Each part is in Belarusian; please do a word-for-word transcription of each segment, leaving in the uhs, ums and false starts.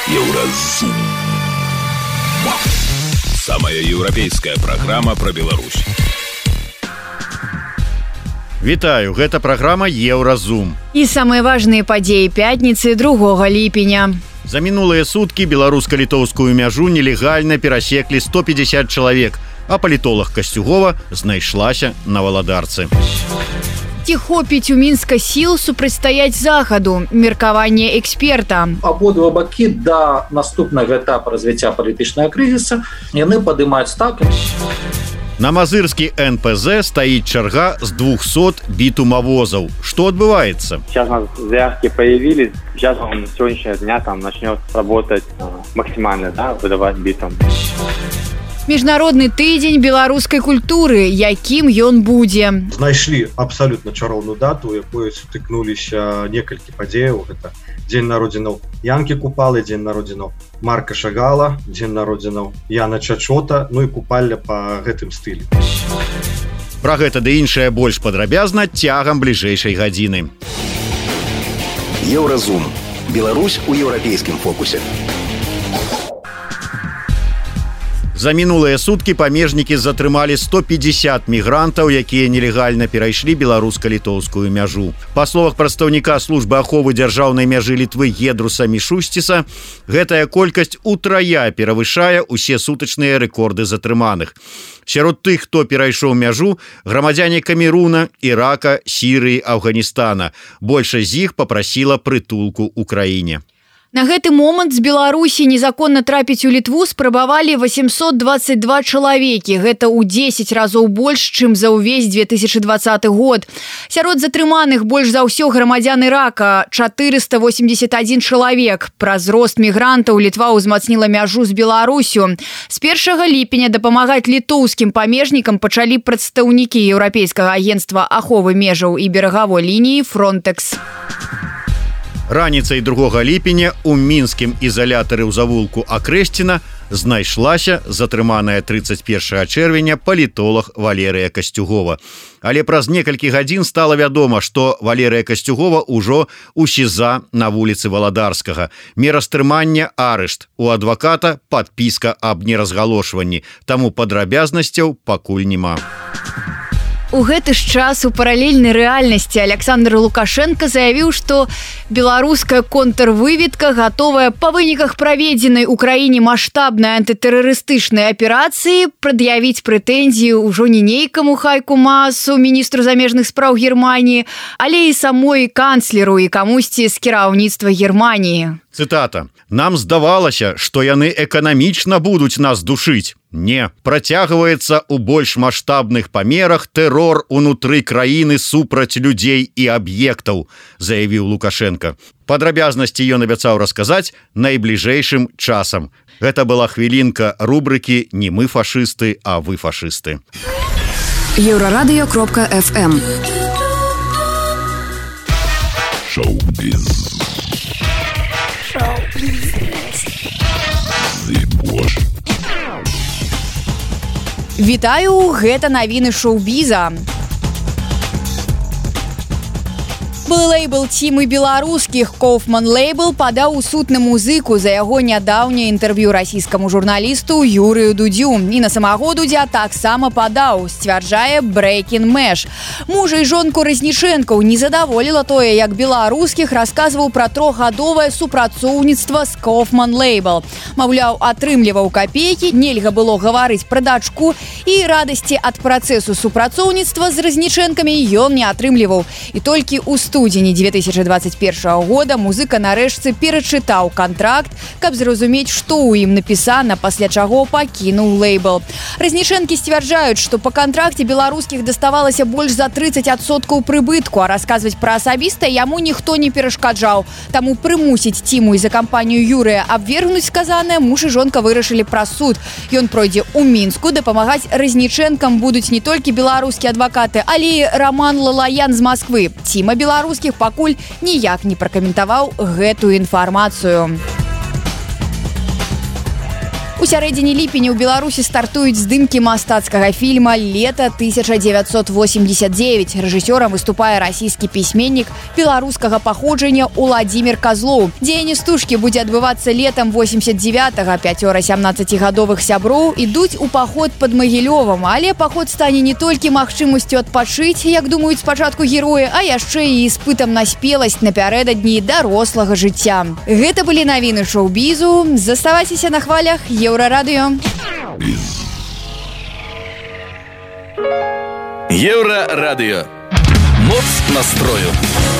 Еўразум. Самая еўрапейская праграма пра Беларусь. Вітаю, гэта праграма Еўразум. І самыя важныя падзеі пятніцы другога ліпеня. За мінулыя суткі беларуска-літоўскую мяжу нелегальна перасеклі сто пятьдесят чалавек, а палітолог Касцюгова знайшлася на Валадарцы. Ці хопіць у Мінска сіл супрацьстаяць захаду? Меркаванне эксперта. Абодва бакі да наступнага этапа развіцця палітычнага крызіса яны падымаюць ставкі. На Мазырскі эн пэ зэ стаіць чарга з двухсот битумовозов. Что отбывается? Сейчас у нас заявки появились. Сейчас он с сегодняшнего дня там начнет работать максимально, да, выдавать битум. Міжнародны тыдзень беларускай культуры. Якім ён будзе? Знайшлі абсалютна чароўную дату, у якой сутыкнуліся некалькі падзеяў. Гэта дзень народзінаў Янкі Купалы, дзень народзінаў Марка Шагала, дзень народзінаў Яна Чачота, ну і купальня па гэтым стылі. Пра гэта ды іншае больш падрабязна цягам бліжэйшай гадзіны. Еўразум. Беларусь у еўрапейскім фокусе. За мінулыя суткі памежнікі затрымалі сто пятьдесят мігрантаў, якія нелегальна перайшлі беларуска-літоўскую мяжу. Па словах прадстаўніка службы аховы дзяржаўнай мяжы Літвы Гедруса Мішусціса, гэтая колькасць утрая перавышае усе сутачныя рэкорды затрыманых. Сярод тых, хто перайшоў мяжу, грамадзяне Камеруна, Ірака, Сірыі, Афганістана. Большасць з іх папрасіла прытулку ў краіне. На гэты момант з Беларусі незаконна трапіць у Літву спрабавалі восемьсот двадцать два чалавекі. Гэта ў дзесяць разоў больш, чым за ўвесь две тысячи двадцаты год. Сярод затрыманых больш за ўсё грамадзян Ірака – четыреста восемьдесят один чалавек. Праз рост мігрантаў Літва ўзмацніла мяжу з Беларусю. З першага ліпеня дапамагаць літоўскім памежнікам пачалі прадстаўнікі Еўрапейскага агенцтва аховы межаў і берагавой лініі «Фронтекс». Раніцай другога ліпеня у мінскім ізалятары ў завулку Акрэсціна знайшлася затрыманая тридцать первого чэрвеня палітолог Валерыя Касцюгова. Але праз некалькі гадзін стала вядома, што Валерыя Касцюгова ўжо ў СІЗА на вуліцы Валадарскага. Мера стрымання арышт. У адваката падпіска аб неразгалошванні. Таму падрабязнасцяў пакуль няма. У гэты ж час у паралельнай рэальнасці Александр Лукашенко заявіў, што беларуская контрвыведка гатовая па выніках праведзенай у краіне маштабнай антытэрарыстычнай аперацыі прад'явіць прэтэнзіі ўжо не нейкаму Хайку Маасу, міністру замежных спраў Германіі, але і самой канцлеру і камусьці з кіраўніцтва Германіі. Цытата. «Нам здавалася, што яны эканамічна будуць нас душыць. Не, працягваецца ў больш маштабных памерах тэрор унутры краіны супраць людзей і аб'ектаў», заявіў Лукашенко. Падрабязнасці ён абяцаў расказаць найбліжэйшым часам. Гэта была хвілінка рубрыкі «Не мы фашысты, а вы фашысты». Еўрарадыё кропка эф эм. Шоу-біз. Вітаю, гэта навіны шоу-біза. Лейбл цімы беларускіх Kaufman Label падаў у суд на музыку за яго нядаўняе інтэрв'ю расійскаму журналісту Юрыю Дудзю. І на самого Дудзя таксама падаў, сцвярджае Breaking Mesh. Мужа і жонку Разнічэнкаў не задаволіла тое, як беларускіх расказваў пра трохгадовае супрацоўніцтва з Kaufman Label. Маўляў, атрымліваў капейкі, нельга было гаварыць пра дачку, і радасці ад працэсу супрацоўніцтва з Разнічэнкамі ён не атрымліваў. І толькі ў студыі студзені две тысячи двадцать первого года музыка нарэшце перачытаў кантракт, каб зразумець, што ў ім напісана, пасля чаго пакінуў лейбл. Разнічэнкі сцвярджаюць, што па кантракце беларускіх даставалася больш за тридцать адсоткаў прыбытку, а расказваць пра асабіста яму ніхто не перашкаджаў. Таму прымусіць ціму і за кампанію Юрыя абвергнуць сказанае муж і жонка вырашылі праз суд. Ён пройдзе ў Мінску, дапамагаць Разнічэнкам будуць не толькі беларускія адвакаты, але і Роман Лалаян з Масквы. Ціма беларускіх пакуль ніяк не пракаментаваў гэтую інфармацыю. У сярэдзіне ліпеня ў Беларусі стартуюць здымкі мастацкага фільма «Лето тысяча девятьсот восемьдесят девять». Рэжысёрам выступае расійскі пісьменнік беларускага паходжання Уладзімір Казлоў. Дзеянне стужкі будзе адбывацца летам восемьдесят девятого. Пяцёра сямнаццацігадовых сяброў ідуць у паход пад Магілёвам, але паход стане не толькі магчымасцю адпачыць, як думаюць спачатку героі, а яшчэ і іспытам на спеласць напярэдадні дарослага жыцця. Гэта былі навіны шоу-бізу. Заставайцеся на хвалях Еўрарадыё. Еўрарадыё. Моц настрою.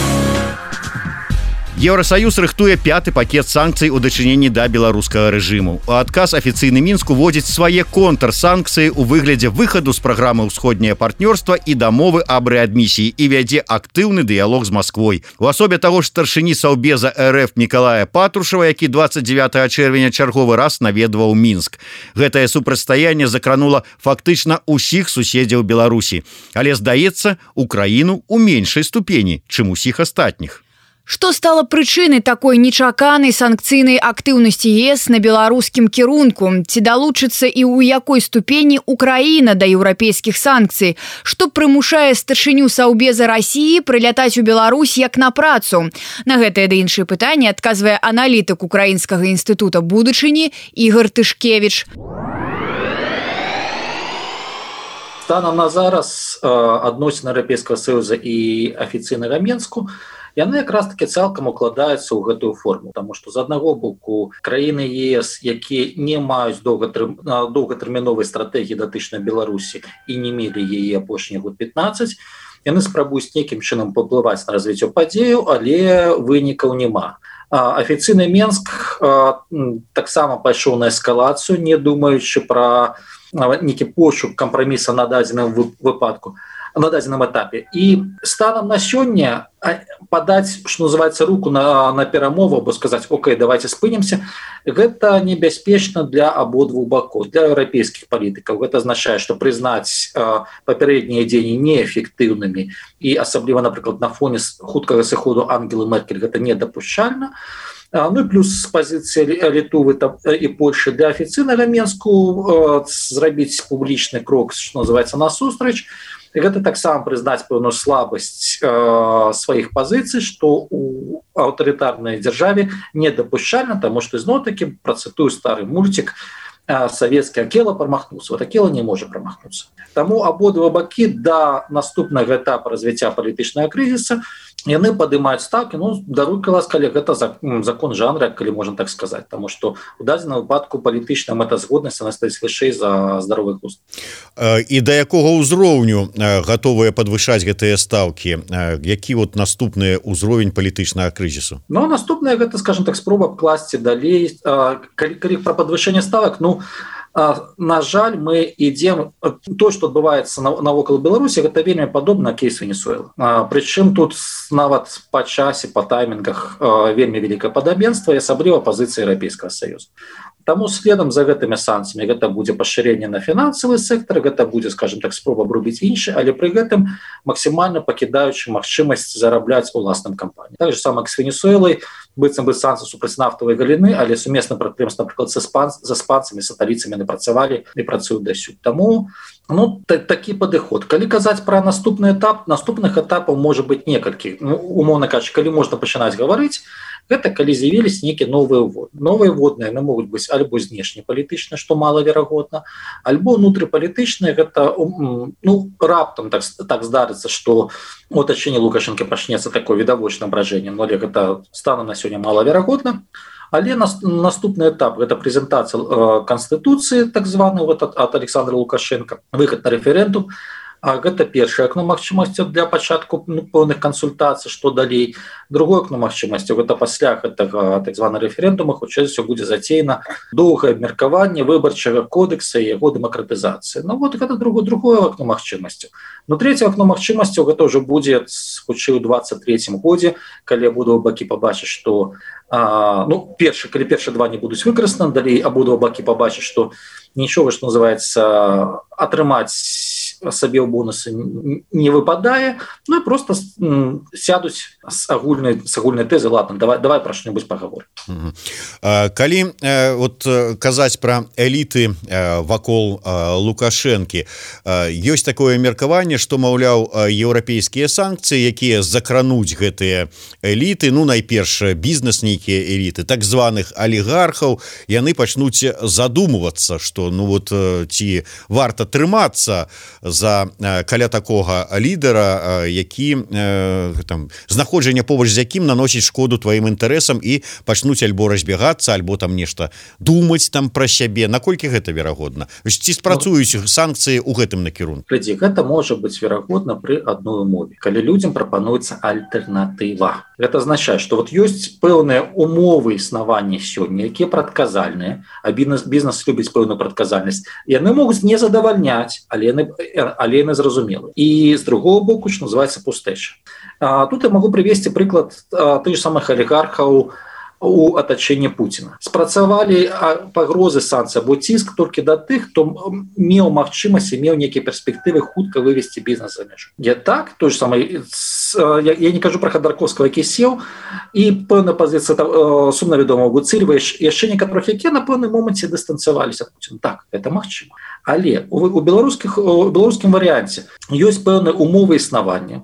Еўрасаюз рыхтуе пяты пакет санкцый у дачыненні да беларускага рэжыму. У адказ афіцыйны Мінск уводзіць свае контрсанкцыі ў выглядзе выхаду з праграмы ўсходняе партнёрства і дамовы аб рэадмісіі і вядзе актыўны дыялог з Масквой. У асобе таго ж старшыні саўбеза РФ Мікалая Патрушева, які двадцать девятого чэрвеня чарговы раз наведваў Мінск. Гэтае супрацьстаянне закранула фактычна ўсіх суседзяў Беларусі. Але, здаецца, Украіну ў меншай ступені, чым усіх астатніх. Што стала прычынай такой нечаканай санкцыйнай актыўнасці ЕС на беларускім кірунку? Ці далучыцца і ў якой ступені Украіна да еўрапейскіх санкцый? Што прымушае старшыню саўбеза Расіі прылятаць у Беларусь як на працу? На гэтыя ды іншыя пытанні адказвае аналітык Украінскага інстытута будучыні Ігор Тышкевіч. Станам на зараз адносіны Еўрапейскага Саюза і афіцыйнага Мінску яны якраз таки цалкам укладаюцца ў гэтую форму, таму што з аднаго боку краіны ЕС, якія не маюць доўгатэрміновай стратэгіі датычнай Беларусі і не мелі яе апошні год пятнаццаць, яны спрабуюць нейкім чынам паўплываць на развіццё падзеяў, але вынікаў няма. Афіцыйны Мінск таксама пайшоў на эскалацыю, не думаючы пра нейкі пошук кампраміса на дадзеным выпадку, на дадзеным этапе. І станам на сёння падаць, што называецца, руку на, на перамову, або сказаць: окей, давайте спынемся, гэта небяспечна для абодвух бакоў, для еўрапейскіх палітыкаў. Гэта азначае, што прызнаць э, папярэднія дзеянні неэфектыўнымі і асабліва, напрыклад, на фоне хуткага сыходу Ангелы Меркель гэта недапушчальна. Ну і плюс з пазіцыі Літвы і Польшы для афіцыйнага Мінску э, зрабіць публічны крок, што называецца, насустрач. І гэта таксама прызнаць пэўную слабасць э, сваіх пазіцый, што у аўтарытарнай дзяржаве недапушчальна, таму што зноў-такі, працытую стары мульцік, э, савецкі Акела прамахнуўся, вот Акела не можа прамахнуцца. Таму абодва бакі да наступнага этапа развіцця палітычнага крызіса яны падымаюць ставкі, ну, даруйка ласка, але гэта закон жанра, калі можна так сказаць, таму што у дадзеным выпадку палітычная мэтазгоднасць она стаіць вышэй за здаровы глузд. І да якога ўзроўню гатовыя падвышаць гэтыя стаўкі? Які вот наступны ўзровень палітычнага крызісу? Ну, наступная гэта, скажем так, спроба класці далей. Калі, калі пра падвышэнне ставак, ну, на жаль, мы ідзем, то, што адбываецца навокал Беларусі, гэта вельмі падобна кейс Венесуэлы. Прычым тут нават па часе, па таймінгах вельмі вялікае падабенства, і асабліва пазіцыя Еўрапейскага Саюза. Таму следам за гэтымі санкцыямі гэта будзе пашырэнне на фінансавы сектар, гэта будзе, скажем так, спроба абрубіць іншы, але пры гэтым максімальна пакідаючы магчымасць зарабляць уласным кампаніям. Так же самае, як з Венесуэлай, быццам бы санкцыі супраць нафтавай галіны, але сумесна прадпрыемствы, напрыклад, з іспанцамі, саталіцамі яны працавалі і працуюць дасюль. Таму, ну, такі падыход. Калі казаць пра наступны этап, наступных этапаў можа быць некалькі. Ну, умоўна кажучы, калі можна пачынаць гаварыць, гэта калі з'явіліся нейкія новыя водныя. Новыя водныя яны могуць быць альбо знешнепалітычныя, што малаверагодна, альбо унутрыпалітычныя. Гэта, ну, раптам так, так здарыцца, што у атачэнні Лукашэнкі пачнецца такое відавочнае абражэнне, але гэта станам на сёння малаверагодна. Але наступны этап гэта прэзентацыя э, канстытуцыі, так званы вот, ад, ад Александра Лукашенка, выхад на рэферэндум. А гэта першае акно магчымасці для пачатку, ну, пэўных кансультацый, што далей. Другое акно магчымасці, гэта пасля гэтага так званага рэферэндума, хутчэй за ўсё будзе зацеяна доўгае абмеркаванне выбарчага кодекса і яго дэмакратызацыі. Ну вот гэта другое, другое акно магчымасцяў. Ну трэцяе акно магчымасцяў гэта ўжо будзе хутчэй у двадцать трэцім годзе, калі абодва бакі пабачаць, што а, ну першы, калі першыя два не будуць выкарыстаны, далей абодва бакі пабачаць, што нічога, што называецца, атрымаць сабе ў бонусы не выпадае, ну і просто сядуць з агульнай з агульнай тэзы, ладно, давай давай пра што-небудзь пагаворым. Калі вот казаць пра эліты вакол Лукашэнкі, ёсць такое меркаванне, што, маўляў, еўрапейскія санкцыі, якія закрануць гэтыя эліты, ну найперш бізнес нейкія эліты, так званых алігархаў, яны пачнуць задумвацца, што ну вот ці варта трымацца за каля такога лідара, які там знаходжанне побач з якім наносіць шкоду тваім інтарэсам і пачнуць альбо разбягацца, альбо там нешта думаць там пра сябе. Наколькі гэта верагодна? Ці спрацуюць санкцыі ў гэтым накірунку? Глядзі, гэта можа быць верагодна пры адной умове, калі людзям прапануецца альтэрнатыва. Гэта азначае, што вот ёсць пэўныя умовы існавання сёння, якія прадказальныя, а бізнес, бізнес любіць пэўную прадказальнасць. Яны могуць не задавальняць, але яны, але яны зразумелы. І з другого боку, што называецца пустэча. А, тут я могу привесці прыклад тых же самых алігархаў у атачэнні Пуціна. Спрацавалі пагрозы санкцый або ціск толькі да тых, хто меў магчымасць і меў нейкія перспектывы хутка вывесці бізнес за межу. Я так, той же самый, я, я не кажу про Ходорковского, які сеў, і пэўная пазіцыя сумна вядомого Гуцыльева, яшчэ некаторых, якія на пэўным моманце дыстанцыяваліся ад Пуціна. Так, это магчыма. Але у, у, беларускіх, у беларускім варыянце ёсць пэўныя умовы існавання,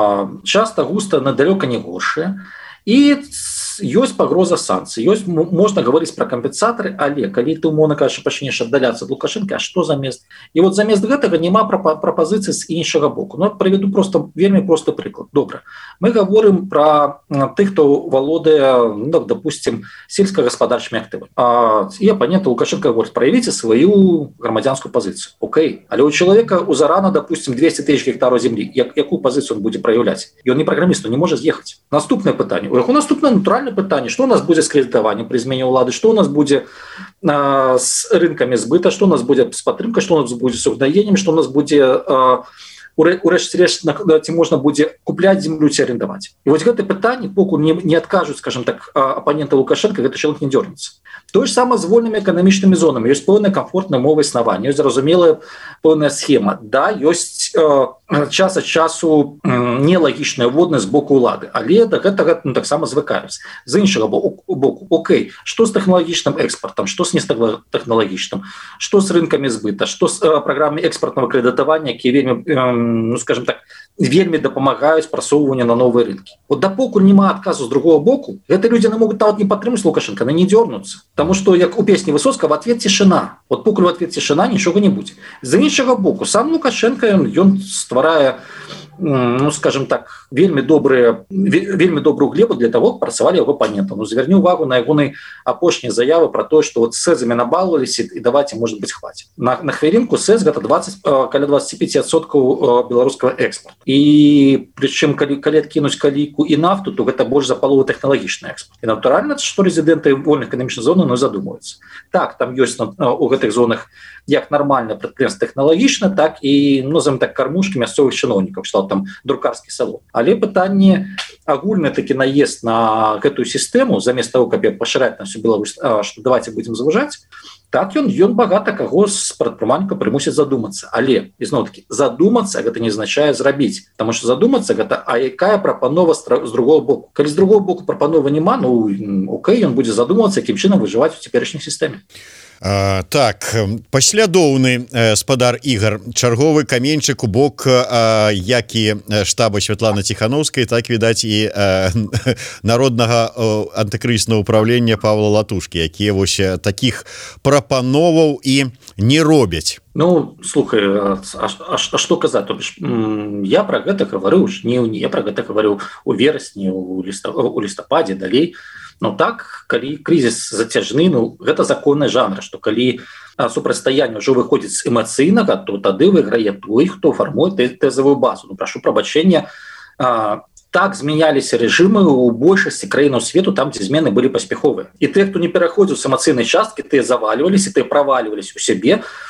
часта густа надалёка не горшыя, і ёсць пагроза санкцый, ёсць, можна гаварыць пра кампенсатары, але калі ты, умоўна кажучы, пачнеш аддаляцца ад Лукашэнкі, а што замест? І вот замест гэтага няма прапазіцыі з іншага боку. Ну, прыведу просто вельмі просты прыклад. Добра. Мы гаворым пра тых, хто валодае, ну, допустим, сельскагаспадарчымі актывамі. А і апаненты Лукашенко говорить, праявіце сваю грамадзянскую пазіцыю. Окей. Але у чалавека у зарана, допустим, двести тысяч гектараў землі. Як, якую пазіцыю он будзе праяўляць? Ён не праграміст, он не можа з'ехаць. Наступнае пытанне. У яго наступнае натуральнае пытанне, што у нас будзе з крэдытаваннем пры змене ўлады, што у нас будзе а, з рынкамі збыта, што у нас будзе з падтрымкай, што у нас будзе з угнаеннем, што у нас будзе а, урэшце рэшт, ці можна будзе купляць землю ці арендаваць. І вось гэта пытанне, покуль не, не адкажуць, скажем так, апанента Лукашенко, гэта чалавек не дзёрнецца. То ж сама з вольнымі эканамічнымі зонамі. Ёсць пэўная камфортная мова існавання, ёсць зразумелая пэўная схема. Да, ёсць э, час ад часу э, нелагічная воднасць з боку ўлады, але да гэтага ну, таксама звыкаюць. З іншага боку, боку, окей, што з тэхналагічным экспартам, што з нестатэхналагічным, што з рынкамі збыта, што з э, праграмамі экспартнага крэдытавання, якія вельмі, э, ну, скажем так, вельмі дапамагаюць прасоўванню на новыя рынкі. Вот дапокуль няма адказу з другого боку, гэта людзі могуць нават не падтрымаць Лукашенко, яны не дзёрнуцца. Потому что, як у песні Высоцкага, в ответ тишина. Вот покуль в ответ тишина, нічога не будзе. З іншага боку, сам Лукашенко, ён стварае, ну, скажем так, вельмі добрыя, вельмі добрую глебу для того, как працавалі яго апанентам. Ну, зверні увагу на ягоны апошнія заявы про то, что вот сэзамі набалваліся і давайте, может быть, хватит. На, на хвілінку сэз гэта двадцать, каля двадцать пять процентов беларускага экспорта. І прычым, калі, калі адкінуць калійку і нафту, то гэта больш за палову тэхналагічны экспорт. І натуральна, што рэзідэнты вольных эканамічных зон ну, задумаюцца. Так, там ёсць у гэтых зонах як нармальна прадпрыемства тэхналагічна, так і, ну, назовем так, кармушкі мясцовых чыноўнікаў, што там друкарскі салон. Але пытанне агульны такі наезд на гэтую сістэму, замест того, каб пашыраць на всю Беларусь, што давайте будзем звужаць, так ён, ён багата каго з прадпрымальніка прымусіць задумацца. Але, ізноў-такі, задумацца гэта не азначае зрабіць. Таму што задумацца гэта, а якая прапанова з другого боку. Калі з другого боку прапановы няма, ну, окей, ён будзе задумацца, якім чынам выжываць у цяперашняй сістэме. А, так, паслядоўны э, спадар Ігар, чарговы каменьчык у бок э, як і штаба Святланы Ціхановскай, так, відаць, і э, народнага э, антыкрызнага ўправлення Павла Латушкі, якія вось такіх прапановаў і не робяць. Ну, слухай, а, а, а што казаць? То бишь, я пра гэта гаварыў у жніўні, я пра гэта гаварыў у верасні, у, ліста, у лістападзе, далей. Ну так, калі крызіс зацяжны, ну, гэта законны жанр, што калі супрацьстаянне ўжо выходзіць з эмацыйнага, то тады выйграе той, хто фармуе тэзавую базу. Ну, прашу прабачэння, а, так змяняліся рэжымы ў большасці краінаў свету, там, дзе змены былі паспяховыя. І тыя, хто не пераходзіў з эмацыйнай часткі, тыя завальваліся, тыя правальваліся ў сябе,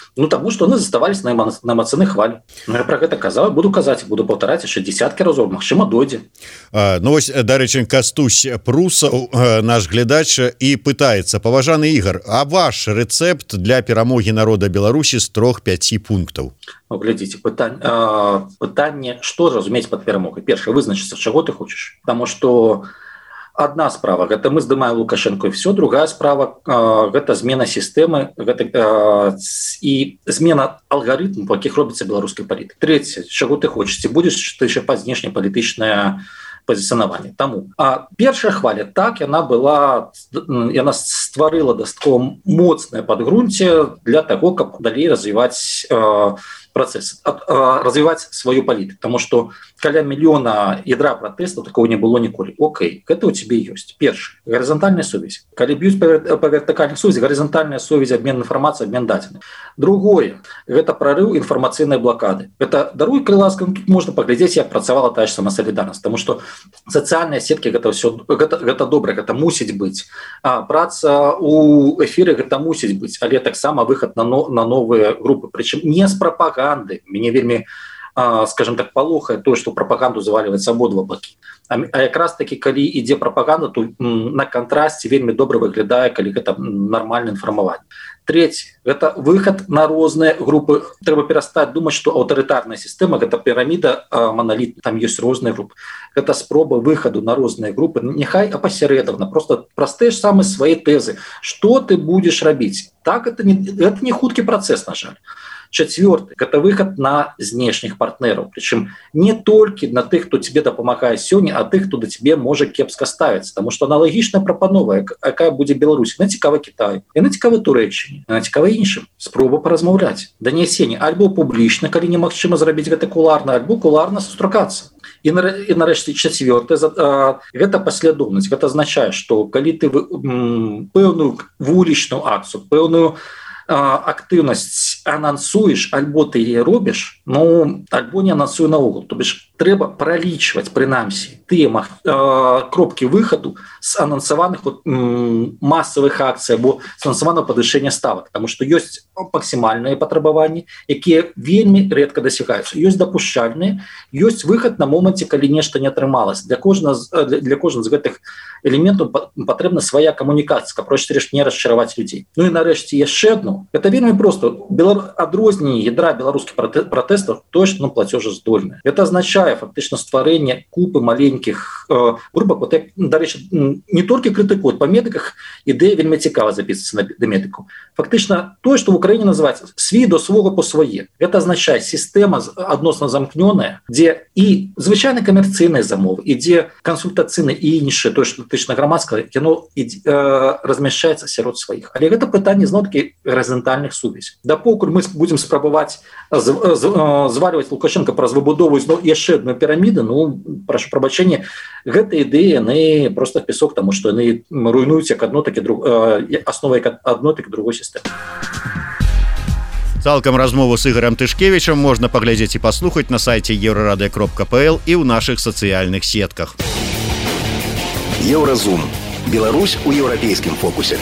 Ну таму што яны заставались на эмацыйнай хвалі. Ну, я пра гэта казаў, буду казаць, буду паўтараць яшчэ дзесяткі разоў, магчыма дойдзе. А, ну вось, дарэчы, Кастусь Прусаў, наш глядач, і пытаецца: паважаны Ігор, а ваш рэцэпт для перамогі народа Беларусі з трох-пяці пунктаў? Ну, глядзіце, пытанне, э, пытанне, што разумець пад перамогай. Першае, вызначыцца, чаго ты хочаш. Таму што одна справа, гэта мы здымаем Лукашенко і все, другая справа, э, гэта змена сістэмы, гэта э, і змена алгарытму, па якіх робіцца беларускай палітык. Трэцяе, чаго ты хочаш, ці будзеш ты чапаць знешнепалітычнае пазіцыянаванне. Таму а першая хваля, так, яна была, яна стварыла дастаткова моцнае падґрунце для таго, каб далей развіваць э, працэс, развіваць сваю палітыку. Таму што каля мільёна ядра пратэстаў такого не было ніколі. Окей, гэта ў цябе ёсць. Першы, гарызантальная сувязь. Калі б'юць па вертыкальнай сувязі, гарызантальная сувязь, абмен інфармацыі, абмен дадзеных. Другое, гэта прарыў інфармацыйнай блакады. Гэта, даруй, калі ласка, тут можна паглядзець, як працавала тая ж сама Салідарнасць, таму што сацыяльныя сеткі гэта ўсё, гэта, гэта добра, гэта мусіць быць. А праца ў эфіры гэта мусіць быць, але таксама выхад на, но, на новыя групы, прычым не з прапаганды. Мяне вельмі, скажем так, палохае то, што прапаганду заваливаецца абодва бакі. А якраз такі, калі ідзе прапаганда, то на кантрасце вельмі добра выглядае, калі гэта нармальна інфармаванне. Трэцяе, гэта выхад на розныя групы. Трэба перастаць думаць, што аўтарытарная сістэма гэта піраміда маналітная, там ёсць розныя групы. Гэта спроба выхаду на розныя групы, няхай апасярэдавана, просто праз тыя ж самыя свае тэзы. Што ты будзеш рабіць? Так, это не, это не хуткі працэс, на жаль. Чацвёрты, гэта выхад на знешніх партнераў, прычым не толькі на тых, хто тебе дапамагае сёння, а тых, хто да тебе можа кепска ставіцца, таму што аналагічная прапанова, якая будзе Беларусі, яна цікава Кітаю, яна цікава Турэччыне, яна цікава іншым. Спроба паразмаўляць, данясенне альбо публічна, калі немагчыма зрабіць гэта куларна, альбо куларна сустракацца. І нарэшце чацвёртае, гэта паслядоўнасць. Гэта азначае, што калі ты пэўную вулічную акцыю, пэўную актыўнасць анансуеш, альбо ты яе робіш, ну, альбо не анансуй наогул. То бишь, трэба пралічваць, прынамсі, тыя кропкі выхаду з анансаваных вот, масавых акцый або з анансаванага падвышэння ставак, таму што ёсць максімальныя патрабаванні, якія вельмі рэдка дасягаюцца. Ёсць дапушчальныя, ёсць выхад на моманце, калі нешта не атрымалася. Для кожнага для кожнага з гэтых элементаў патрэбна свая камунікацыя, каб проста рэш не расчараваць людзей. Ну і нарэшце яшчэ адно. Это вельмі просто. Адрозненне ядра беларускіх пратэстаў тое, што ну, плацежаздольнае. Это азначае фактычна стварэнне купы маленькіх э, групак. Вот, дарэчы, не толькі крытыкуюць па медыках, ідэя вельмі цікава запісацца на медыку. Фактычна тое, што ў Украіне называецца свій до свого по свае. Это азначае сістэма адносна замкнёная, дзе і звычайна камерцыйныя замовы, і дзе кансультацыйныя і іншыя, тое, што датычна грамадскага, яно э, размяшчаецца сярод сваіх. Але гэта пытанне зноў-такі гарызантальных сувязей. Дапокуль мы будзем спрабаваць звальваць Лукашенко праз выбудову зноў яшчэ адной піраміды, ну, прашу прабачэння, гэта ідэі, яны проста песок, таму што яны руйнуюць як адно, так і друг, асновай як адной, так і другой сістэмы. Цалкам размову з Ігорем Тышкевічам можна паглядзець і паслухаць на сайце еўрарадыё кропка пэ эл і ў нашых сацыяльных сетках. Еўразум. Беларусь у еўрапейскім фокусе.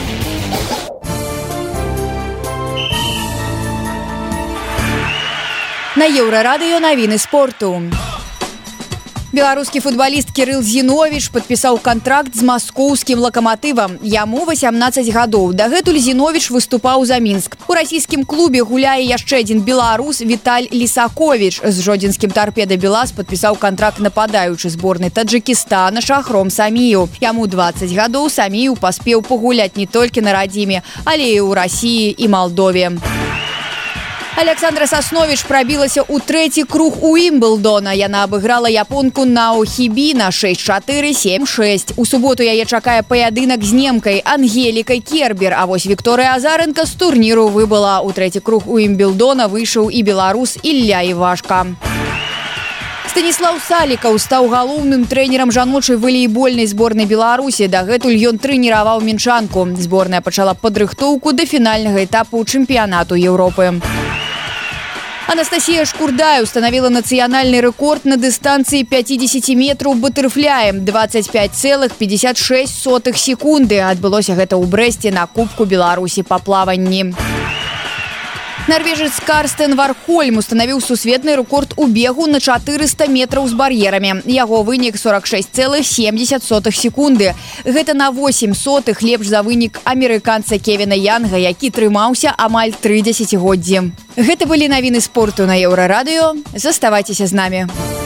На Еўрарадыё навіны спорту. Беларускі футбаліст Кірыл Зіновіч падпісаў кантракт з маскоўскім лакаматывам. Яму васямнаццаць гадоў. Дагэтуль Зіновіч выступаў за Мінск. У расійскім клубе гуляе яшчэ адзін беларус Віталь Лісаковіч. З жодзінскім Тарпеда Белас падпісаў кантракт нападаючы зборнай Таджыкістана Шахром Самію. Яму дваццаць гадоў. Самію паспеў пагуляць не толькі на радзіме, але і ў Расіі і Малдове. Александра Сасновіч прабілася ў трэці круг Уімблдона. Яна абыграла японку Наохібі на шэсць чатыры сем шэсць. У суботу яе чакае паядынак з немкай Ангелікай Кербер, а вось Вікторыя Азаренка з турніру выбыла. У трэці круг Уімблдона выйшаў і беларус Ілля Івашка. Станіслаў Салікаў стаў галоўным трэнерам жаночай валейбольнай зборнай Беларусі. Дагэтуль ён трэніраваў мінчанку. Зборная пачала падрыхтоўку да фінальнага этапу чэмпіянату Еўропы. Анастасія Шкурдай установила нацыянальны рэкорд на дыстанцыі пятьдесят метраў батэрфляем двадцать пять целых пятьдесят шесть сотых секунды. Адбылося гэта ў Брэсце на Кубку Беларусі па плаванні. Нарвежец Карстен Вархольм установіў сусветны рэкорд у бегу на чатырыста метраў з бар'ерамі. Яго вынік сорок шесть целых семь десятых секунды. Гэта на восемь сотых лепш за вынік амерыканца Кевіна Янга, які трымаўся амаль тры дзесяцігоддзі. Гэта былі навіны спорту на Еўрарадыё. Заставайцеся з намі.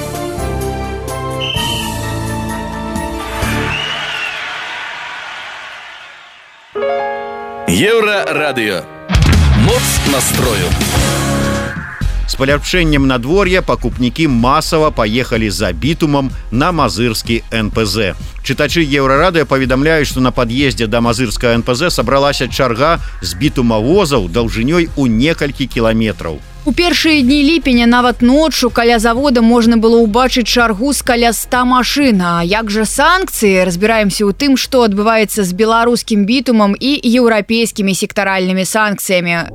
Еўрарадыё. Моц настрою. С паляпшэннем надвор'я пакупнікі масава паехалі за бітумам на мазырскі эн пэ зэ. Чытачы Еўрарадыё паведамляюць, што на пад'ездзе да мазырскага эн пэ зэ сабралася чарга з бітумавозаў даўжынёй у некалькі кіламетраў. У першыя дні ліпеня нават ноччу каля завода можна было ўбачыць чаргу з каля ста машын. А як жа санкцыі? Разбіраемся ў тым, што адбываецца з беларускім бітумам і еўрапейскімі сектаральнымі санкцыямі.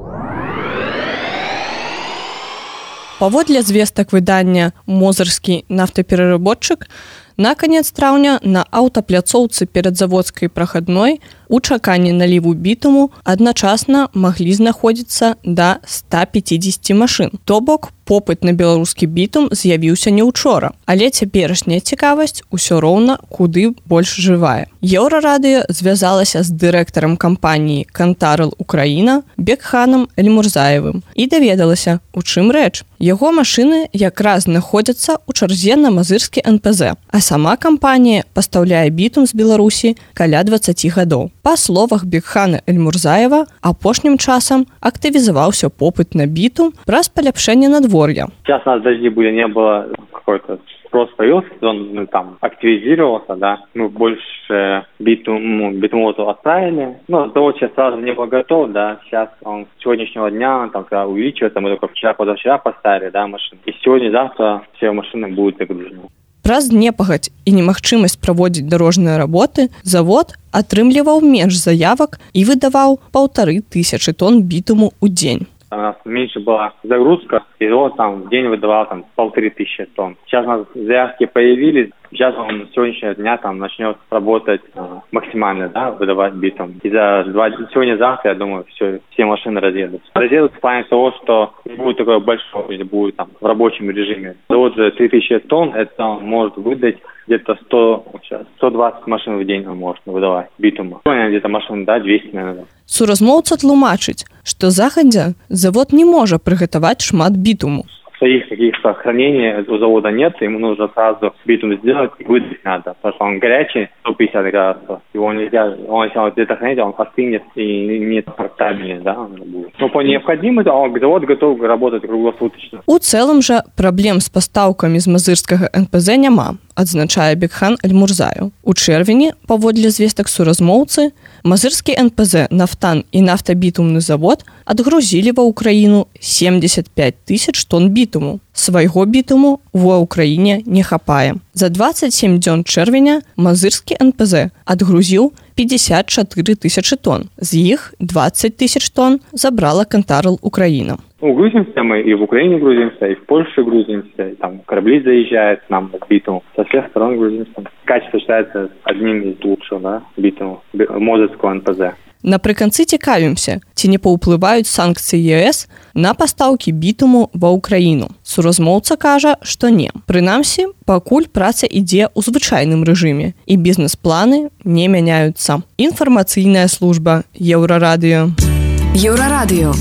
Паводле звестак выдання «Мозырскі нафтапераработчык», на канец траўня на аўтапляцоўцы перад заводскай прахадной у чаканні наліву бітуму адначасна маглі знаходзіцца да ста пяцідзесяці машын. То бок, попыт на беларускі бітум з'явіўся не ўчора, але цяперашняя цікавасць усё роўна куды больш жывая. Еўрарадыё звязалася з дырэктарам кампаніі «Кантарэл Украіна» Бекханам Эльмурзаевым і даведалася, у чым рэч. Яго машыны якраз знаходзяцца ў чарзе на мазырскі эн пэ зэ, а сама кампанія пастаўляе бітум з Беларусі каля дваццаці гадоў. Па словах Бекхана Эльмурзаева, апошнім часам актывізаваўся попыт на бітум праз паляпшэнне надвор'я. Сейчас у нас дожди были, не было какой-то спрос появился, он ну, там активизировался, да, мы больше битум, ну, битумозу отправили, но завод сейчас сразу не был готов, да, сейчас он с сегодняшнего дня, там, когда увеличивается, мы только вчера, позавчера поставили, да, машины, и сегодня-завтра все машины будут загружены. Праз непагадзь і немагчымасць праводзіць дарожныя работы завод атрымліваў менш заявак і выдаваў паўтары тысячы тонн бітуму ў дзень. У нас меньше была загрузка, и вот там в день выдавал там полторы тысячи тонн. Сейчас у нас заявки появились, сейчас он с сегодняшнего дня там начнет работать э, максимально, да, выдавать битум. И за два сегодня-завтра, я думаю, все, все машины разъедутся. Разъедутся в плане того, что будет такое большое, или будет там в рабочем режиме. Вот же три тысячи тонн, это он может выдать где-то сто, сто двадцать машин в день он может выдавать битума. Где-то машин, да, двести, наверное. Суразмоўца тлумачыць, што загадзя завод не можа прыгатаваць шмат бітуму. Своих каких-то хранений у завода нет, ему нужно сразу битум сделать и выдать надо, потому что он горячий, сто пятьдесят градусов. Его нельзя, он если он где-то хранить, он остынет и не портабельный, да, он будет. Но по необходимости он, завод готов работать круглосуточно. У цэлым жа праблем з пастаўкамі з мазырскага эн пэ зэ няма, адзначае Бекхан Эльмурзаев. У чэрвені, паводле звестак суразмоўцы, мазырскі эн пэ зэ «Нафтан» і нафтабітумны завод адгрузілі ва ўкраіну семьдесят пять тысяч тонн бітуму. Свайго бітуму ва ўкраіне не хапае. За двадцать семь дзён чэрвеня мазырскі эн пэ зэ адгрузіў пятьдесят четыре тысячи тонн. З іх двадцать тысяч тонн забрала Кантарэл Украіна. Ну, грузимся мы и в Украине грузимся, и в Польше грузимся, и там корабли заезжают к нам с битумом. Со всех сторон грузимся. Качество считается одним из лучших, да, битумов, мозырского эн пэ зэ. Напрыканцы цікавімся, ці не паўплываюць санкцыі е эс на пастаўкі бітуму ва ўкраіну. Суразмоўца кажа, што не. Прынамсі, пакуль праца ідзе ў звычайным рэжыме і бізнес-планы не мяняюцца. Інфармацыйная служба Еўрарадыё. Еўрарадыё.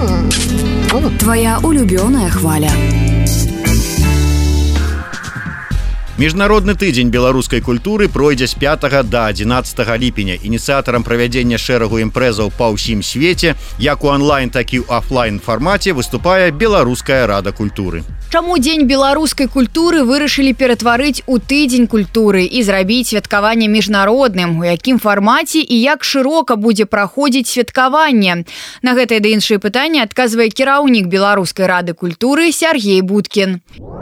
Твоя улюбёная хваля. Міжнародны тыдзень беларускай культуры пройдзе з пятага да адзінаццатага ліпеня. Ініцыятарам правядзення шэрагу імпрэзаў па ўсім свеце, як у онлайн, так і ў офлайн фармаце выступае Беларуская рада культуры. Чаму дзень беларускай культуры вырашылі ператварыць у тыдзень культуры і зрабіць святкаванне міжнародным, у якім фармаце і як шырока будзе праходзіць святкаванне? На гэтае ды іншыя пытанні адказвае кіраўнік Беларускай рады культуры Сергей Будкін.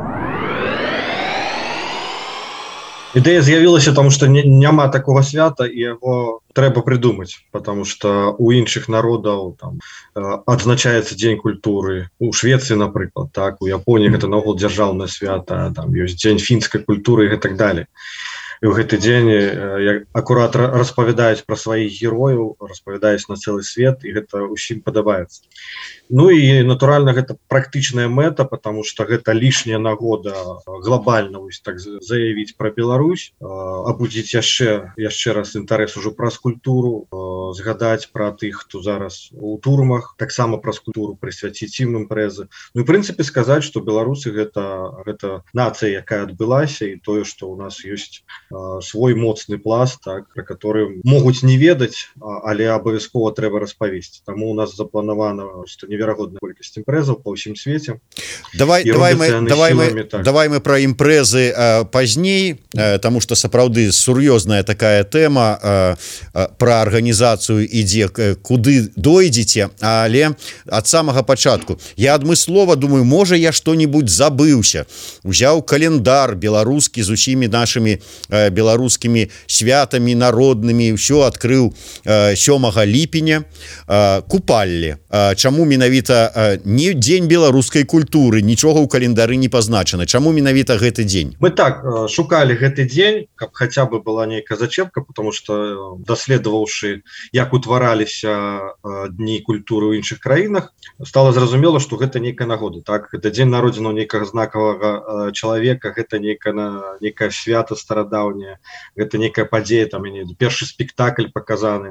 Ідэя з'явілася, тому што няма такога свята і яго трэба прыдумаць, потому што у іншых народаў там адзначаецца дзень культуры, у Швецыі, напрыклад, так, у Японіі гэта наогул дзяржаўнае свята, там ёсць дзень фінскай культуры і так далее. і ў гэты дзень акурат распавядаюць пра сваіх герояў, распавядаюць на цэлы свет, і гэта ўсім падабаецца. Ну і натуральна гэта практычная мэта, потому что гэта лішняя нагода глобальна вось так заявіць пра Беларусь, абудзіць яшчэ яшчэ раз інтарэс ужо праз культуру, згадаць пра тых, хто зараз у турмах, таксама праз культуру прысвяціць ім імпрэзы. Ну і в прынцыпе сказаць, што беларусы гэта гэта нацыя, якая адбылася, і тое, што у нас ёсць свой моцны пласт, так, пра который могуць не ведаць, але абавязкова трэба распавесці. Таму у нас запланавана неверагодная колькасць імпрэзаў па ўсім свеце. Давай, давай, мы, давай, мы, так. давай мы пра імпрэзы э, пазней, э, таму што сапраўды сур'ёзная такая тэма, э, э, пра арганізацыю ідзе, э, куды дойдзеце, але ад самага пачатку. Я адмыслова думаю, можа я што-небудзь забыўся. Узяў календар беларускі з усімі нашымі э, беларускімі святамі народнымі, ўсё адкрыў э, сёмага ліпеня, э, купалле. Э, чаму менавіта не дзень беларускай культуры, нічога ў календары не пазначана. Чаму менавіта гэты дзень? Мы так шукалі гэты дзень, каб хаця бы была нейкая зачепка, потому что даследаваўшы, як утвараліся дні культуры ў іншых краінах, стала зразумела, што гэта нейкая нагода. Так, гэта дзень народзінаў нейкага знакавага чалавека, гэта нейкая нейкае свята старадаўняе, гэта нейкая падзея, там першы спектакль паказаны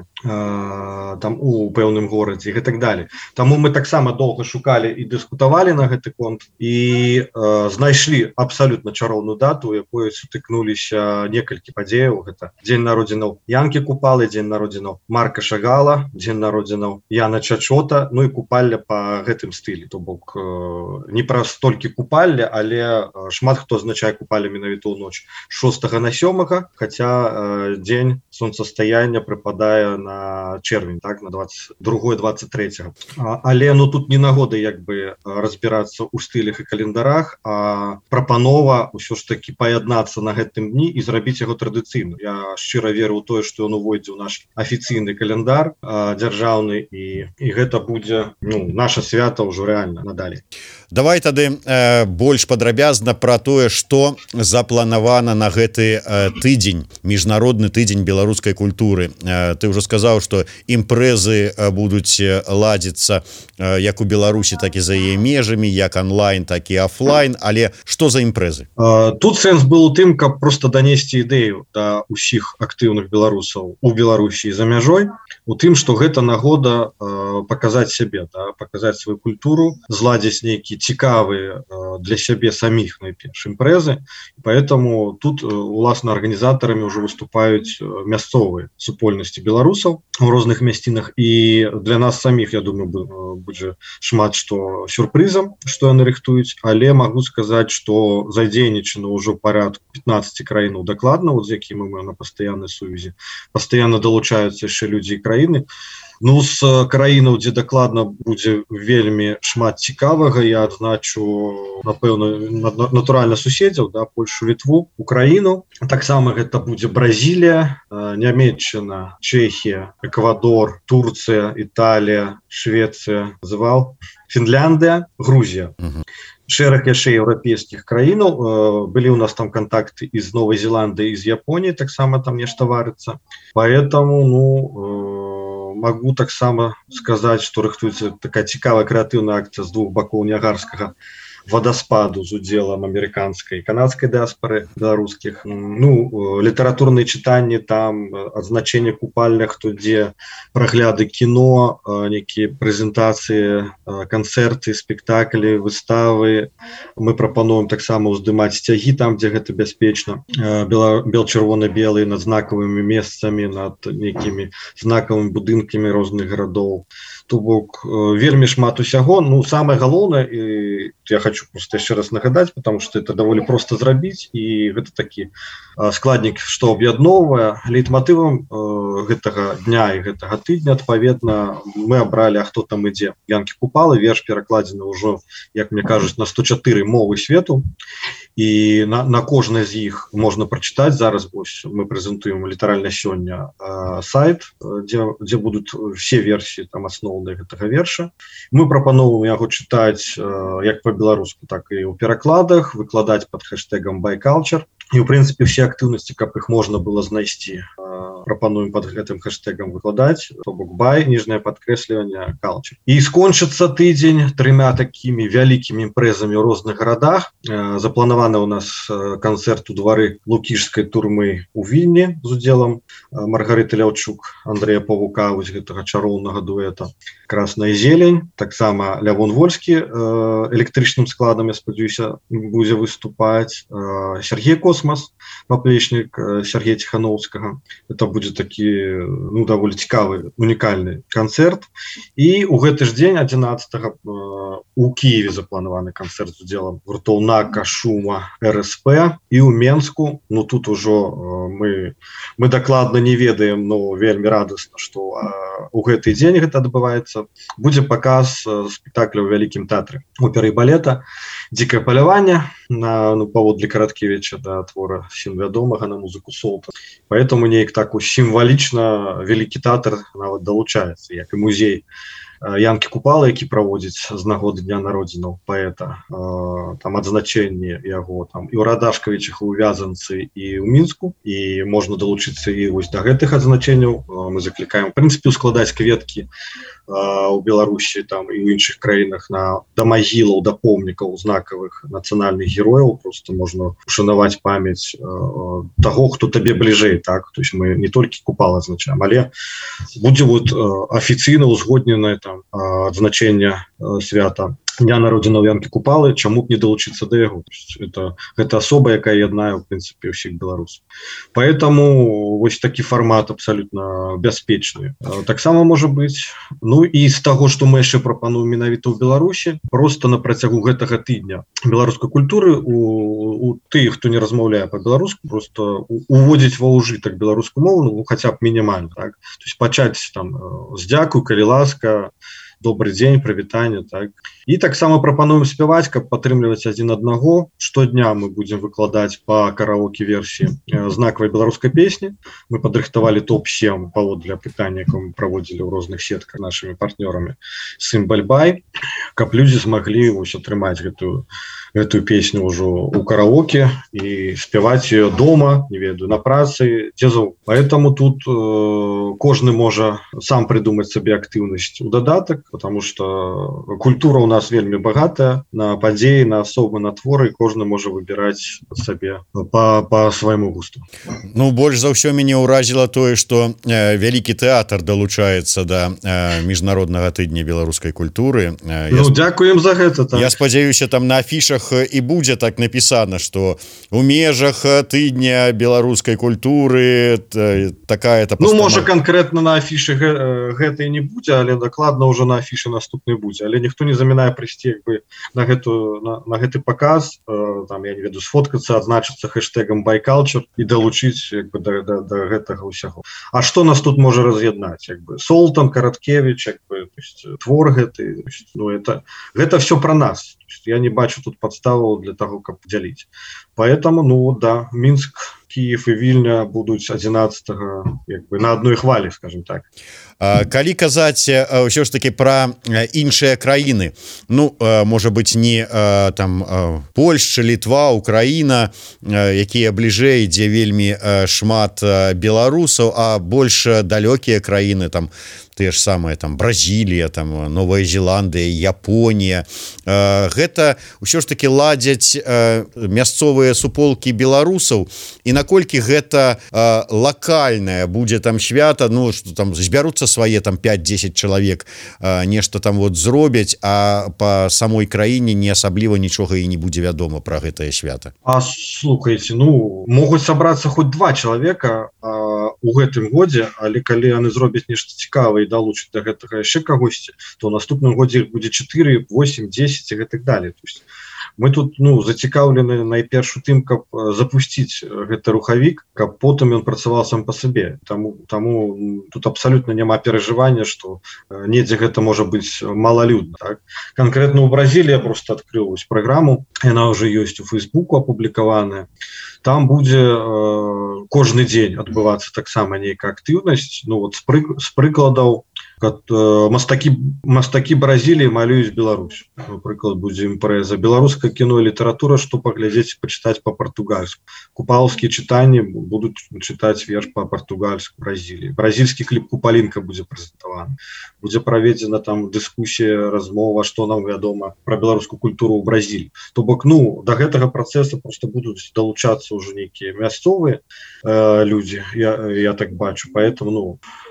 там у пэўным горадзе і так далее. Таму мы таксама доўга шукалі і дыскутавалі на гэты конт і э, знайшлі абсалютна чароўную дату, у якой сутыкнуліся некалькі падзеяў. Гэта дзень народзінаў Янкі Купалы, дзень народзінаў Марка Шагала, дзень народзінаў Яна Чачота, ну і купалля па гэтым стылі. То бок э, не праз толькі купалля, але шмат хто азначае купалля менавіта ў ноч шостага на сёмага, хаця э, дзень сонцастаяння прыпадае на чэрвень, так, на двадцать другое двадцать третьего. А, але ну тут не нагода як бы разбірацца ў стылях і календарах, а прапанова ўсё ж таки паяднацца на гэтым дні і зрабіць яго традыцыйна. Я шчыра веру ў тое, што ён увойдзе ў наш афіцыйны календар а, дзяржаўны, і, і гэта будзе ну, наша свята ўжо рэальна надалей. Давай тады э, больш падрабязна пра тое, што запланавана на гэты э, тыдзень, міжнародны тыдзень беларускай культуры. Э, ты ўжо сказаў, што імпрэзы э, будуць ладзіцца э, як у Беларусі, так і за яе межамі, як онлайн, так і офлайн, але што за імпрэзы? Э, тут сэнс был у тым, каб проста данесці ідэю да ўсіх актыўных беларусаў у Беларусі за мяжой, у тым, што гэта нагода э, паказаць сябе, да, паказаць сваю культуру, зладзіць нейкі цікавыя для сябе саміх найперш імпрэзы, поэтому тут уласна арганізатарамі ўжо выступаюць мясцовыя супольнасці беларусаў у розных мясцінах, і для нас саміх, я думаю, будзе шмат што сюрпрызам, што яны рыхтуюць, але магу сказаць, што задзейнічана ўжо парадку пятнадцати краінаў дакладна, вот, з якімі мы на пастаяннай сувязі, пастаянна далучаюцца яшчэ людзі і краіны. Ну, з краінаў, дзе дакладна будзе вельмі шмат цікавага, я адзначу, напэўна, натуральна суседзяў, да, Польшу, Літву, Украіну. Таксама гэта будзе Бразілія, Нямецчына, Чэхія, Эквадор, Турцыя, Італія, Швецыя, звал, Фінляндыя, Грузія. Uh-huh. Шэраг яшчэ еўрапейскіх краінаў. Былі ў нас там кантакты і з Новай Зеландыі, і з Японіі, таксама там нешта варыцца. Поэтому, ну, могу таксама сказаць, што рыхтуецца такая цікавая крэатыўная акцыя з двух бакоў Ніагарскага вадаспаду з удзелам амерыканскай і канадскай дыаспары беларускіх. Ну, літаратурныя чытанні, там адзначэнне купальнях, тут дзе прагляды кіно, нейкія прэзентацыі, канцэрты, спектаклі, выставы. Мы прапануем таксама ўздымаць сцягі там, дзе гэта бяспечна. Бел-чырвона-белыя над знакавымі месцамі, над нейкімі знакавымі будынкамі розных гарадоў. То бок вельмі шмат усяго. Ну, самае галоўнае, і я хочу просто яшчэ раз нагадаць, потому что это даволі проста зрабіць, і гэта такі складнік, што аб'ядноўвае. Лейтматывам гэтага дня і гэтага тыдня, адпаведна, мы абралі «А хто там ідзе». Янкі Купалы, верш перакладзены ўжо, як мне кажуць, на сто чатыры мовы свету, і на, на кожнай з іх можна прачытаць. Зараз вось мы прэзентуем літаральна сёння э, сайт, дзе, дзе будуць все версіі там асноўныя гэтага верша. Мы прапановваем яго чытаць э, як па-беларуску, так і ў перакладах, выкладаць пад хэштэгам байкалчар. і ў прынцыпе все актыўнасці, каб іх можна было знайсці, прапануем под гэтым хэштэгам выкладаць, то бок бай, ніжняе падкрэсліванне, culture. І скончыцца тыдзень трымя такімі вялікімі імпрэзамі ў розных гарадах. Запланаваны ў нас канцэрт у двары Лукішскай турмы ў Вільні з удзелам Маргарыты Ляўчук, Андрэя Павука, вось гэтага чароўнага дуэта. Красная зелень, таксама Лявон Вольскі электрычным складам, я спадзяюся, будзе выступаць. Сергей Космас, паплечнік Сергея Ціхановскага. Это будзе такі, ну, даволі цікавы, унікальны канцэрт. І ў гэты ж дзень адзінаццатага у Кіеве запланаваны канцэрт з удзелам гуртоў Нака, Шума, эр эс пэ. І ў Менску, ну тут ужо мы, мы дакладна не ведаем, но вельмі радасна, што у гэты дзень гэта адбываецца. Будзе паказ спектакля ў Вялікім тэатры оперы і балета «Дзікае паляванне» на, ну, паводле Караткевіча, да, твора всім вядомага на музыку Солта. Поэтому неяк так сімвалічна Вялікі тэатр нават далучаецца, як і музей Янкі Купала, які праводзіць з нагоды дня народзінаў паэта, там адзначэнне яго там і ў Радашкавічах, і ў Вязанцы, і ў Мінску, і можна далучыцца і вось да гэтых адзначэнняў. Мы заклікаем, в прынцыпе, ускладаць кветкі у Беларусі там і ў іншых краінах на да магілаў, да помнікаў знакавых нацыянальных герояў. Просто можна ушанаваць памяць таго, хто табе бліжэй, так? То есть мы не толькі Купала адзначаем, але будзе вот афіцыйна узгодненае там адзначэнне свята дня народзінаў Янкі Купалы, чаму б не далучыцца да яго. Это, гэта асоба, якая яднае, в прынцыпе, ўсіх беларусаў. Поэтому вось такі фармат абсалютна бяспечны. Таксама можа быць. Ну і з таго, што мы яшчэ прапануем менавіта ў Беларусі, просто на працягу гэтага тыдня беларускай культуры у, у тых, хто не размаўляе па-беларуску, просто уводзіць ва ўжытак беларускую мову, ну, хаця б мінімальна, так? То есть пачаць там з дзякуй, калі ласка, добрый дзень, прывітанне, так. І таксама прапануем спяваць, каб падтрымліваць адзін аднаго. Штодня мы будзем выкладаць па караоке-версіі знакавай беларускай песні. Мы падрыхтавалі топ сем паводле апытання, якое мы праводзілі ў розных сетках нашымі партнёрамі Сымбальбай, каб людзі змаглі вось атрымаць гэтую гэтую песню ўжо ў караоке і спяваць ее дома, не ведаю, на працы, дзе заўгодна. Поэтому тут э, кожны можа сам прыдумаць сабе актыўнасць у дадатак, потому что культура у нас вельмі багатая на падзеі, на асобы, на творы, і кожны можа выбіраць сабе па, па свайму густу. Ну, больш за ўсё мяне ўразіла тое, што э, Вялікі тэатр далучаецца да э, міжнароднага тыдня беларускай культуры. Э, ну, дзякуем за гэта. Так. Я спадзяюся, там на афішах і будзе так напісана, што у межах тыдня беларускай культуры такая-то постанова. Ну, можа, канкрэтна на афішы гэта і не будзе, але дакладна ўжо на афішы наступны будзе. Але ніхто не замінае прыйсці як бы на, гэту, на, на гэты паказ, там, я не веду, сфоткацца, адзначыцца хэштэгам «Байкалчер» і далучыць як бы, да, да, да гэтага ўсяго. А што нас тут можа раз'яднаць? Як бы Солтан, Караткевіч, як бы, то есть, твор гэты, то есть, ну, это, гэта все пра нас. Я не бачу тут подставу для того, каб дзяліць. Поэтому, ну, да, Мінск, Киев и Вильня будуць адзінаццатага як бы на одной хвалі, скажем так. Калі казаць ўсё ж таки пра іншыя краіны, ну, можа быць, не там Польшча, Літва, Украіна, якія бліжэй, дзе вельмі шмат беларусаў, а больш далёкія краіны, там тыя ж самыя там Бразілія, там Новая Зеландыя, Японія. Гэта ўсё ж таки ладзяць мясцовыя суполкі беларусаў, і наколькі гэта лакальнае будзе там свята, ну, што там збяруцца свае там пять-десять чалавек, нешта там вот зробяць, а па самой краіне не асабліва нічога і не будзе вядома пра гэтае свята. А слухайце, ну, могуць сабрацца хоць два чалавека а, у гэтым годзе, але калі яны зробяць нешта цікавае і далучаць да гэтага яшчэ кагосьці, то ў наступным годзе будзе чатыры, восемь, десять і гэтак далей. То есть мы тут, ну, зацікаўлены найперш у тым, каб запусціць гэты рухавік, каб потым ён працаваў сам па сабе. Таму, таму тут абсалютна няма перажывання, што недзе гэта можа быць малалюдна. Так? Канкрэтна ў Бразіліі я просто адкрыў праграму, яна ўжо ёсць у Фейсбуку апублікаваная. Там будзе э, кожны дзень адбывацца таксама нейкая актыўнасць. Ну, вот з, пры, з прыкладаў мастакі мастакі Бразіліі малююць Беларусь. Напрыклад, будзе імпрэза беларускае кіно і літаратура, што паглядзець, пачытаць па-партугальску. Купалаўскія чытанні будуць чытаць верш па-партугальску Бразіліі. Бразільскі кліп Купалінка будзе прэзентаваны. Будзе праведзена там дыскусія, размова, што нам вядома пра беларускую культуру ў Бразіліі. То бок, ну, да гэтага працэса проста будуць далучацца ўжо нейкія мясцовыя э, людзі, я, я так бачу. Поэтому, ну,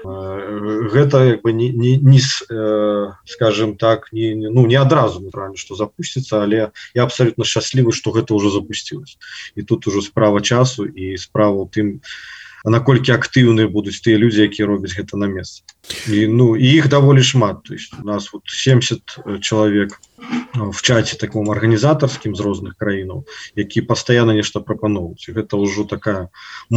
э, гэта як бы не, не, не э, скажем так, не, не, ну, не адразу натуральна, што запусціцца, але я абсалютна шчаслівы, што гэта ўжо запусцілася. І тут ужо справа часу і справа ў тым, наколькі актыўныя будуць тыя людзі, якія робяць гэта на месцы. І, ну, і іх даволі шмат. То есть у нас вот семьдесят чалавек в чаце таком арганізатарскім з розных краінаў, які пастаянна нешта прапаноўваюць. Гэта ўжо такая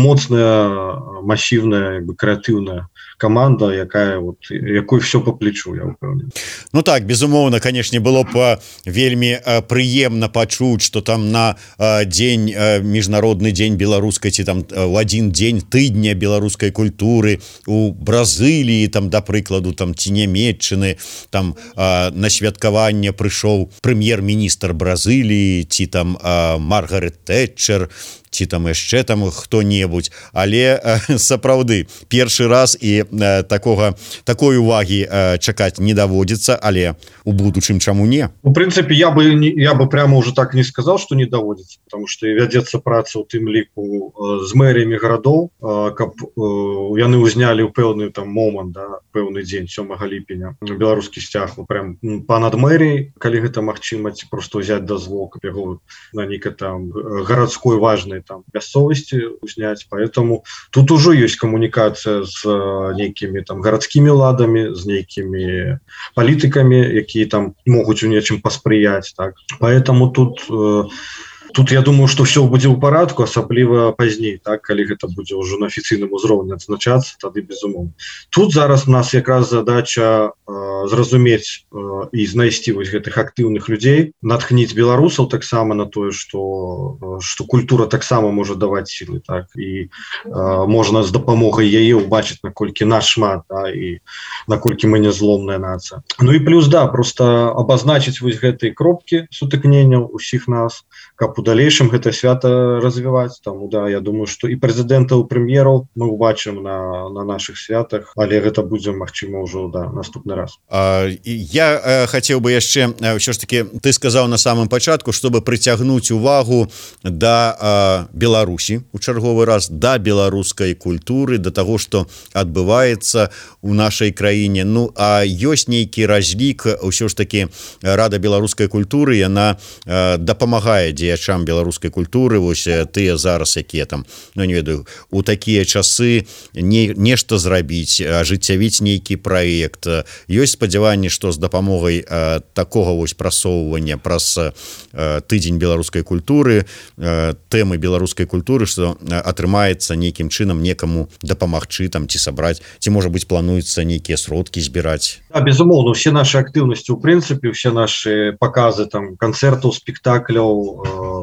моцная, масіўная, крэатыўная команда, якая вот, якой все по плечу, я упэўнены. Ну так, безумоўна, канешне, было б вельмі прыемна пачуць, што там на дзень, міжнародны дзень беларускай, ці там у адзін дзень тыдня беларускай культуры у Бразыліі, там, да прыкладу, там, ці Нямецчыны, там на святкаванне прыйшоў прэм'ер-міністр Бразыліі, ці там Маргарет Тэтчер, ці там яшчэ там хто-небудзь, але э, сапраўды першы раз і э, такога такой увагі э, чакаць не даводзіцца, але у будучым чаму не? У прынцыпе, я бы не, я бы прямо уже так не сказал, што не даводзіцца, потому што вядзецца праца ў тым ліку э, з мэрыямі гарадоў, э, каб э, яны ўзнялі ў пэўны там момант, да, пэўны дзень сёмага ліпеня беларускі сцяг, ну, прям па-над мэрыяй, калі гэта магчыма, ці проста ўзяць дазвол, каб яго на нейкай там гарадской важнай там мясцовасці узняць, поэтому тут ужо ёсць камунікацыя з нейкімі там гарадскімі ладамі, з нейкімі палітыкамі, якія там могуць у нечым паспрыяць, так. Поэтому тут э, Тут я думаю, што ўсё будзе ў парадку, асабліва пазней, так, калі гэта будзе ўжо на афіцыйным узроўні адзначацца, тады безумоўна. Тут зараз у нас якраз задача э, зразумець э, і знайсці вось гэтых актыўных людзей, натхніць беларусаў таксама на тое, што э, што культура таксама можа даваць сілы, так, і э, можна з дапамогай яе ўбачыць, наколькі нас шмат, да, і наколькі мы не зломная нацыя. Ну і плюс, да, проста абазначыць вось гэтыя кропкі сутыкненняў усіх нас, каб у далейшым гэта свята развіваць. Таму, да, я думаю, што і прэзідэнтаў, і прэм'ераў мы ўбачым на, на нашых святах, але гэта будзе, магчыма, ўжо, да, наступны раз. А, я а, хацеў бы яшчэ, ўсё ж таки, ты сказаў на самым пачатку, чтобы прыцягнуць увагу да а, Беларусі у чарговы раз, да беларускай культуры, да таго, што адбываецца у нашай краіне. Ну, а ёсць нейкі разлік, ўсё ж таки, Рада беларускай культуры, яна а, дапамагае дзеячам беларускай культуры, вось тыя зараз, якія там, ну, не ведаю, у такія часы не, нешта зрабіць, ажыццявіць нейкі праект. Ёсць спадзяванне, што з дапамогай а, такога вось прасоўвання праз а, тыдзень беларускай культуры, а, тэмы беларускай культуры, што атрымаецца нейкім чынам некаму дапамагчы там ці сабраць, ці, можа быць, плануецца нейкія сродкі збіраць. А, безумоўна, усе нашы актыўнасці, у прынцыпе, усе нашы паказы там канцэртаў, спектакляў,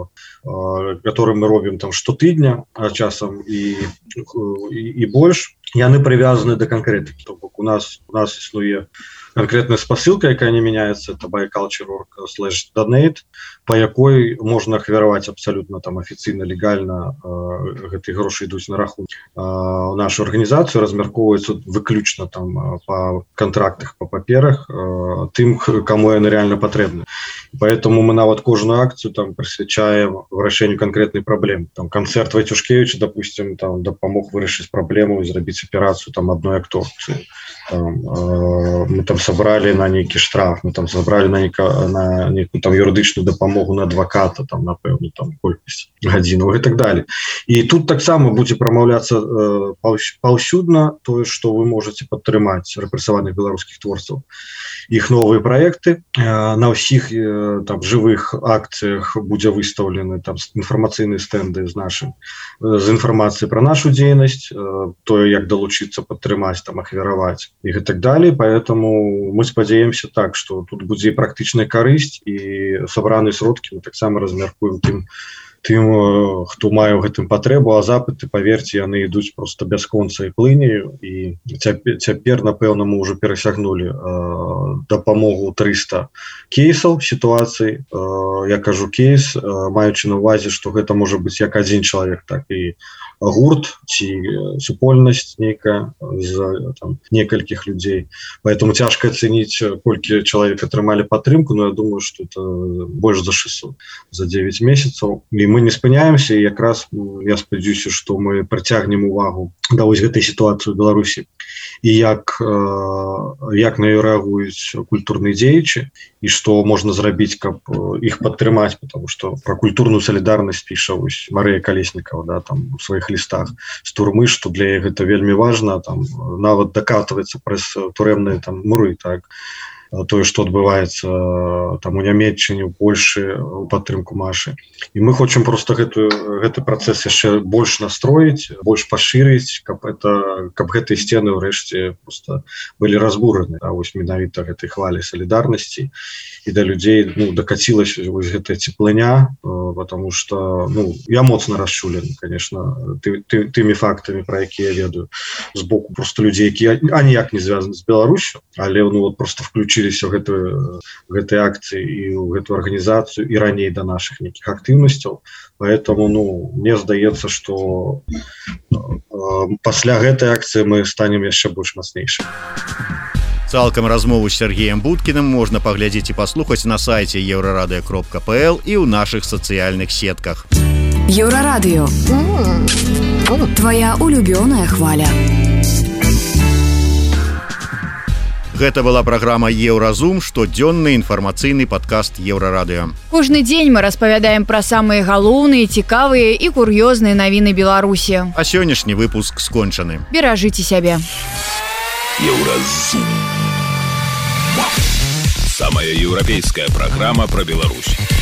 которые мы робім там штотыдня, а часам і, і, і больш, яны прывязаны да канкрэтыкі. То бок у нас у нас існуе канкрэтная спасылка, якая не мяняецца, это buy culture dot org slash donate, па якой можна ахвяраваць абсалютна там афіцыйна, легальна, э, гэтыя грошы ідуць на рахунак. Э, нашу арганізацыю размяркоўваецца выключна там па кантрактах, па паперах, э, тым, каму яны рэальна патрэбны. Поэтому мы нават кожную акцыю там прысвячаем вырашэнню канкрэтнай праблемы. Там канцэрт Вайцюшкевіча, допустим, там дапамог вырашыць праблему і зрабіць аперацыю там адной акторцы. Там, э, мы там собрали на нейкі штраф, мы там собрали на нейка, на нейкую там юрыдычную дапамогу на адваката, там, напэўна, там колькасць гадзінаў і так далее. І тут таксама будзе прамаўляцца э, паўсюдна тое, што вы можете падтрымаць рэпрэсаваных беларускіх творцаў. Іх новыя праекты, э, на ўсіх э, там жывых акцыях будзе выстаўлены там інфармацыйныя стэнды з нашым, з інфармацыяй пра нашу дзейнасць, э, тое, як далучыцца, падтрымаць, там, ахвяраваць і так далее. Поэтому мы спадзяемся так, што тут будзе практычная карысць і сабраныя сродкі мы таксама размяркуем тым тым, хто мае ў гэтым патрэбу, а запыты, паверьце, яны ідуць просто бясконца і плынею, і цяпер, цяпер напэўна, мы ўжо перасягнулі э, дапамогу трыста кейсаў сітуацый. Э, я кажу кейс, э, маючы на ўвазе, што гэта можа быць як адзін чалавек, так і гурт ці супольнасць нейкая з там, некалькіх людзей. Поэтому цяжка ацэніць, колькі чалавек атрымалі падтрымку, но я думаю, што это больш за шэсцьсот за дзевяць месяцаў. І мы не спыняемся, і якраз я спадзяюся, што мы прыцягнем увагу да вось гэтай сітуацыі ў Беларусі і як, як на ёй рэагуюць культурныя дзеячы, і што можна зрабіць, каб іх падтрымаць, потому што пра культурную салідарнасць піша вось Марыя Калеснікова, да, там у сваіх лістах з турмы, што для іх гэта вельмі важна, там нават дакатваецца праз турэмныя там муры, так, тое, што адбываецца там у Нямецчыне, у Польшы, у падтрымку Машы. І мы хочам проста гэтую, гэты працэс яшчэ больш настроіць, больш пашырыць, каб, это, каб гэтыя сцены ўрэшце проста былі разбураны, а вось менавіта гэтай хвалі салідарнасці, і да людзей ну, дакацілася вось гэтая цеплыня, потому что ну, я моцна расчулены, конечно, ты, ты, тымі фактамі, пра якія я ведаю, з боку просто людзей, якія аніяк не звязаны з Беларусю, але ну, вот, просто включили ў гэтую, гэтай акцыі і ў гэтую арганізацыю і раней да нашых нейкіх актыўнасцяў. Поэтому ну, мне здаецца, што э, пасля гэтай акцыі мы станем яшчэ больш мацнейшымі. Цалкам размову з Сергеем Будкіным можна паглядзець і паслухаць на сайце еўрарадыё кропка пэ эл і ў нашых сацыяльных сетках. Еўрарадыё. Твая улюбёная хваля. Гэта была праграма «Еўразум», штодзённы інфармацыйны падкаст Еўрарадыё. Кожны дзень мы распавядаем пра самыя галоўныя, цікавыя і кур'ёзныя навіны Беларусі. А сённяшні выпуск скончаны. Беражыце сябе. Еўразум. Самая еўрапейская праграма пра Беларусь.